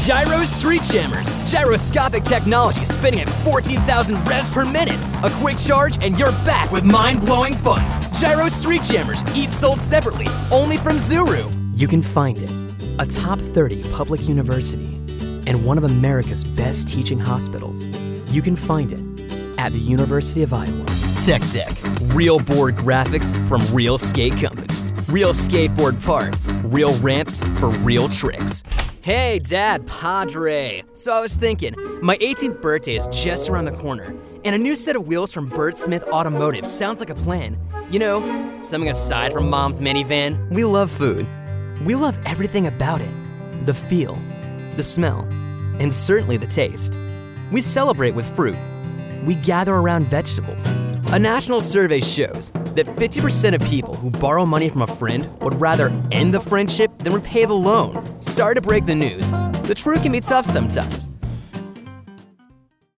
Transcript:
Gyro Street Jammers. Gyroscopic technology spinning at 14,000 revs per minute. A quick charge and you're back with mind-blowing fun. Gyro Street Jammers, each sold separately, only from Zuru. You can find it. A top 30 public university and one of America's best teaching hospitals. You can find it at the University of Iowa. Tech Deck. Real board graphics from real skate companies. Real skateboard parts. Real ramps for real tricks. Hey, Dad, Padre. So I was thinking, my 18th birthday is just around the corner, and a new set of wheels from Burt Smith Automotive sounds like a plan. You know, something aside from Mom's minivan. We love food. We love everything about it. The feel, the smell, and certainly the taste. We celebrate with fruit. We gather around vegetables. A national survey shows that 50% of people who borrow money from a friend would rather end the friendship than repay the loan. Sorry to break the news. The truth can be tough sometimes.